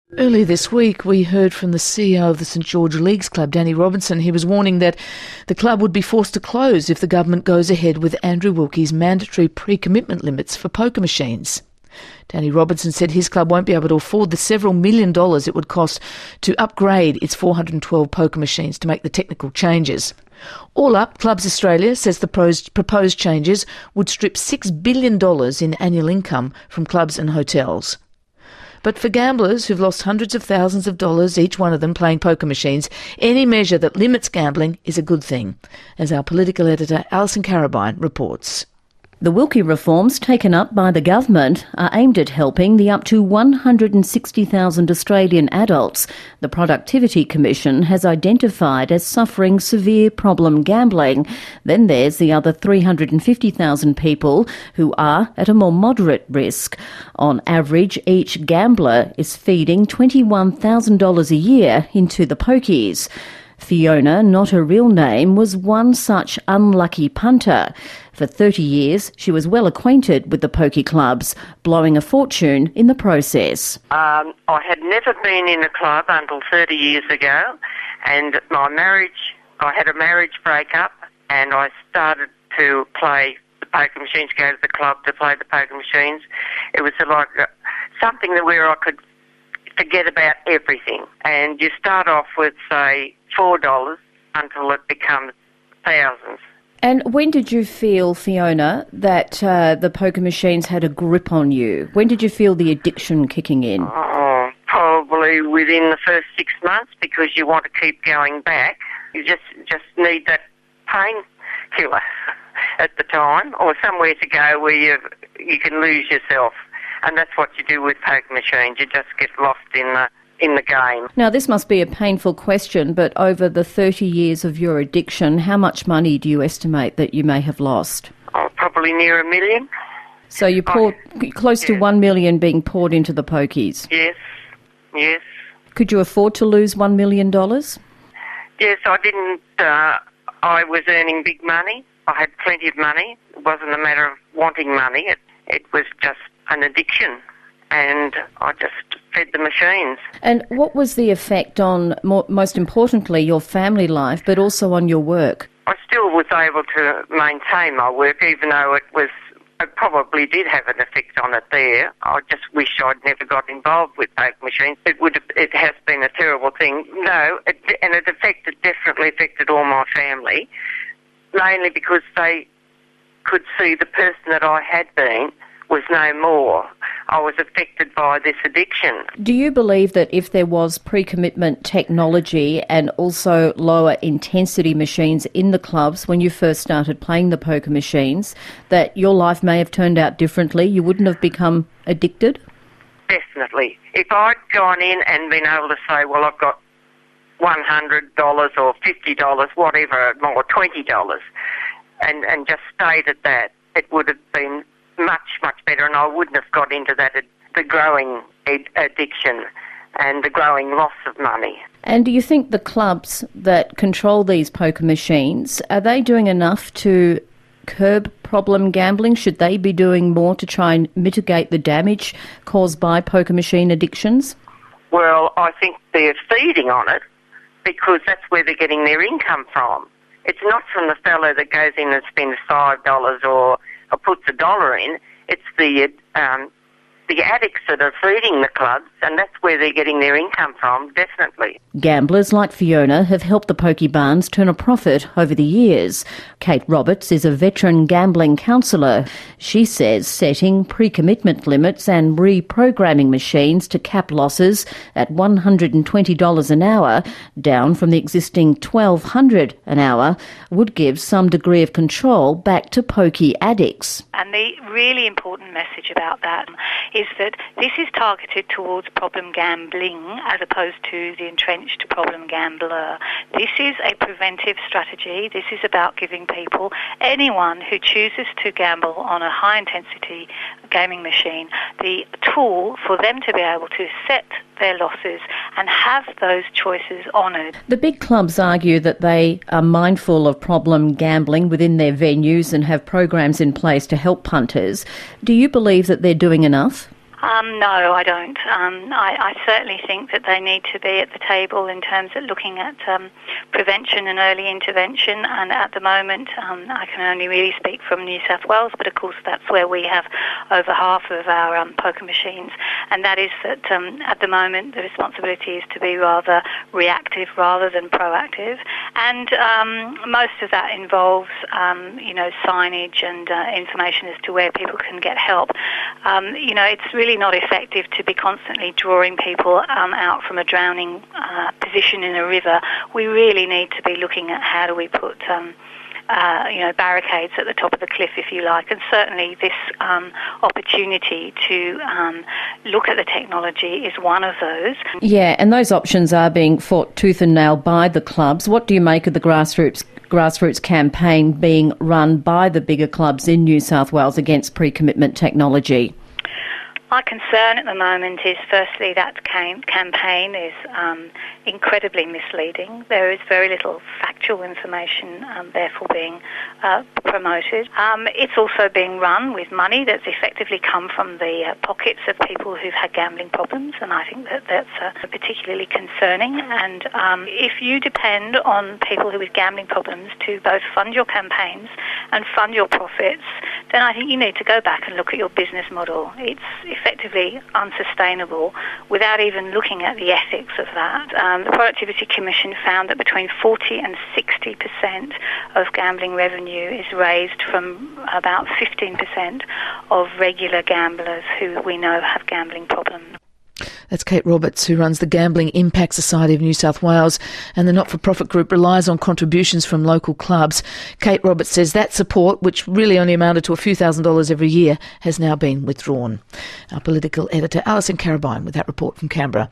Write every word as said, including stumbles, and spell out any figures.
Earlier this week, we heard from the C E O of the St George Leagues Club, Danny Robertson. He was warning that the club would be forced to close if the government goes ahead with Andrew Wilkie's mandatory pre-commitment limits for poker machines. Danny Robertson said his club won't be able to afford the several million dollars it would cost to upgrade its four hundred twelve poker machines to make the technical changes. All up, Clubs Australia says the proposed changes would strip six billion dollars in annual income from clubs and hotels. But for gamblers who've lost hundreds of thousands of dollars, each one of them playing poker machines, any measure that limits gambling is a good thing, as our political editor Alison Carabine reports. The Wilkie reforms taken up by the government are aimed at helping the up to one hundred sixty thousand Australian adults the Productivity Commission has identified as suffering severe problem gambling. Then there's the other three hundred fifty thousand people who are at a more moderate risk. On average, each gambler is feeding twenty-one thousand dollars a year into the pokies. Fiona, not her real name, was one such unlucky punter. For thirty years, she was well acquainted with the pokie clubs, blowing a fortune in the process. Um, I had never been in a club until thirty years ago, and my marriage, I had a marriage breakup, and I started to play the poker machines, go to the club to play the poker machines. It was like uh, something that where I could forget about everything. And you start off with, say, four dollars until it becomes thousands. And when did you feel, Fiona, that uh, the poker machines had a grip on you? When did you feel the addiction kicking in? Oh, probably within the first six months, because you want to keep going back. You just just need that painkiller at the time, or somewhere to go where you you can lose yourself. And that's what you do with poker machines. You just get lost in the in the game. Now, this must be a painful question, but over the thirty years of your addiction, how much money do you estimate that you may have lost? Oh, probably near a million. So you poured oh, close yeah. to one million being poured into the pokies? Yes, yes. Could you afford to lose one million dollars? Yes, I didn't. Uh, I was earning big money. I had plenty of money. It wasn't a matter of wanting money. It, it was just an addiction. And I just fed the machines. And what was the effect on, more, most importantly, your family life, but also on your work? I still was able to maintain my work, even though it was, it probably did have an effect on it there. I just wish I'd never got involved with poker machines. It would, have, it has been a terrible thing. No, it, and it affected, definitely affected all my family, mainly because they could see the person that I had been was no more. I was affected by this addiction. Do you believe that if there was pre-commitment technology and also lower intensity machines in the clubs when you first started playing the poker machines, that your life may have turned out differently? You wouldn't have become addicted? Definitely. If I'd gone in and been able to say, well, I've got one hundred dollars or fifty dollars, whatever, or twenty dollars, and, and just stayed at that, it would have been much, much better, and I wouldn't have got into that, the growing ad- addiction and the growing loss of money. And do you think the clubs that control these poker machines, are they doing enough to curb problem gambling? Should they be doing more to try and mitigate the damage caused by poker machine addictions? Well, I think they're feeding on it because that's where they're getting their income from. It's not from the fellow that goes in and spends five dollars or or puts a dollar in. It's the um, the addicts that are feeding the clubs, and that's where they're getting their income from, definitely. Gamblers like Fiona have helped the Pokie Barns turn a profit over the years. Kate Roberts is a veteran gambling counsellor. She says setting pre-commitment limits and reprogramming machines to cap losses at one hundred twenty dollars an hour, down from the existing twelve hundred dollars an hour, would give some degree of control back to pokie addicts. And the really important message about that is that this is targeted towards problem gambling as opposed to the entrenched problem gambler. This is a preventive strategy. This is about giving people, anyone who chooses to gamble on a high-intensity gaming machine, the tool for them to be able to set their losses and have those choices honoured. The big clubs argue that they are mindful of problem gambling within their venues and have programs in place to help punters. Do you believe that they're doing enough? Um, no, I don't. Um, I, I certainly think that they need to be at the table in terms of looking at um, prevention and early intervention. And at the moment, um, I can only really speak from New South Wales, but of course that's where we have over half of our um, poker machines. And that is that um, at the moment the responsibility is to be rather reactive rather than proactive. And um, most of that involves, um, you know, signage and uh, information as to where people can get help. Um, you know, it's really not effective to be constantly drawing people um, out from a drowning uh, position in a river. We really need to be looking at how do we put um, uh, you know, barricades at the top of the cliff, if you like, and certainly this um, opportunity to um, look at the technology is one of those. Yeah, and those options are being fought tooth and nail by the clubs. What do you make of the grassroots grassroots campaign being run by the bigger clubs in New South Wales against pre-commitment technology? My concern at the moment is, firstly, that cam- campaign is um, incredibly misleading. There is very little factual information, um, therefore, being uh, promoted. Um, it's also being run with money that's effectively come from the uh, pockets of people who've had gambling problems, and I think that that's uh, particularly concerning. And um, if you depend on people who have gambling problems to both fund your campaigns and fund your profits, then I think you need to go back and look at your business model. It's effectively unsustainable without even looking at the ethics of that. Um, the Productivity Commission found that between forty and sixty percent of gambling revenue is raised from about fifteen percent of regular gamblers who we know have gambling problems. That's Kate Roberts, who runs the Gambling Impact Society of New South Wales, and the not-for-profit group relies on contributions from local clubs. Kate Roberts says that support, which really only amounted to a few thousand dollars every year, has now been withdrawn. Our political editor, Alison Carabine, with that report from Canberra.